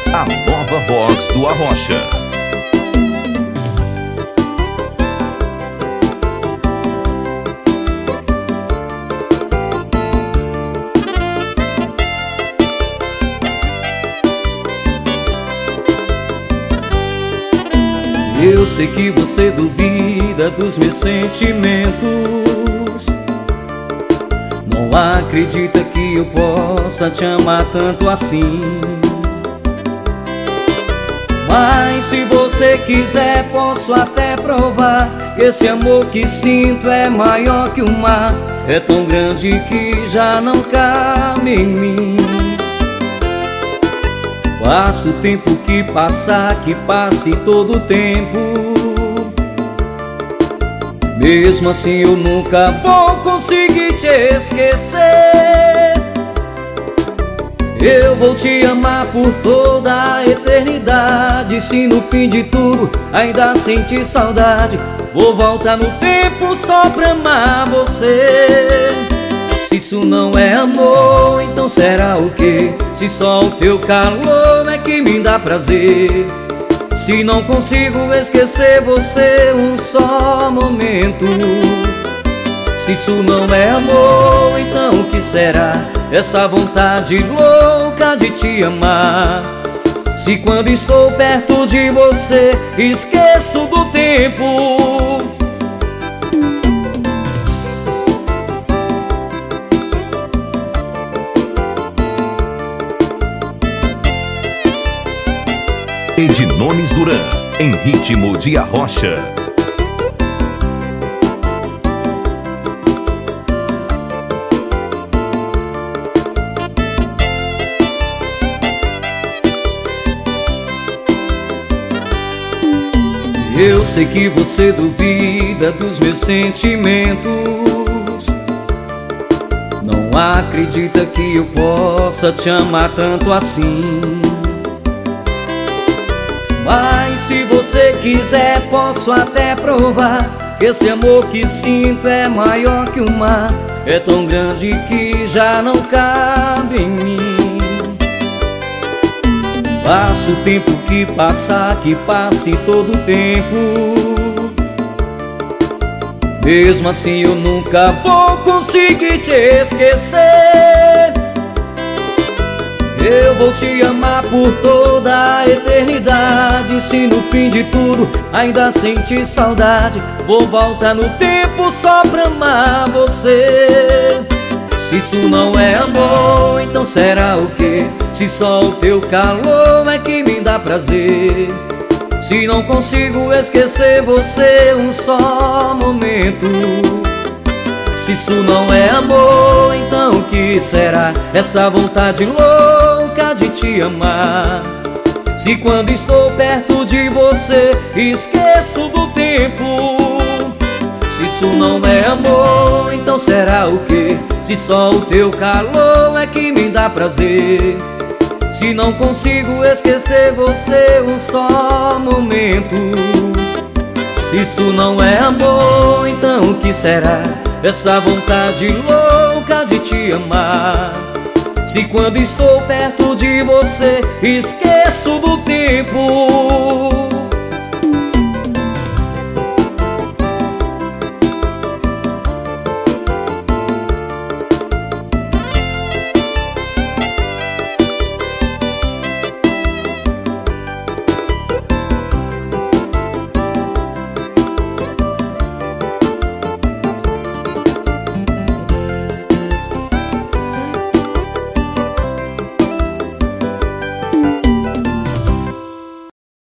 A nova voz do Arrocha. Eu sei que você duvida dos meus sentimentos, não acredita que eu possa te amar tanto assim. Mas se você quiser, posso até provar que esse amor que sinto é maior que o mar, é tão grande que já não cabe em mim. Passa o tempo que passar, que passe todo o tempo, mesmo assim eu nunca vou conseguir te esquecer. Eu vou te amar por toda a eternidade. Se no fim de tudo ainda sentir saudade, vou voltar no tempo só pra amar você. Se isso não é amor, então será o quê? Se só o teu calor é que me dá prazer. Se não consigo esquecer você um só momento. Se isso não é amor, então o que será? Essa vontade louca de te amar. Se quando estou perto de você esqueço do tempo. Edinones Duran, em ritmo de Arrocha. Eu sei que você duvida dos meus sentimentos, não acredita que eu possa te amar tanto assim. Mas se você quiser, posso até provar que esse amor que sinto é maior que o mar, é tão grande que já não cabe em mim. Passa o tempo que passar, que passe todo o tempo, mesmo assim eu nunca vou conseguir te esquecer. Eu vou te amar por toda a eternidade. Se no fim de tudo ainda sentir saudade, vou voltar no tempo só pra amar você. Se isso não é amor, então será o quê? Se só o teu calor é que me dá prazer. Se não consigo esquecer você um só momento. Se isso não é amor, então o que será? Essa vontade louca de te amar. Se quando estou perto de você esqueço do tempo. Se isso não é amor, então será o quê? Se só o teu calor é que me dá prazer. Se não consigo esquecer você um só momento. Se isso não é amor, então o que será? Essa vontade louca de te amar. Se quando estou perto de você esqueço do tempo.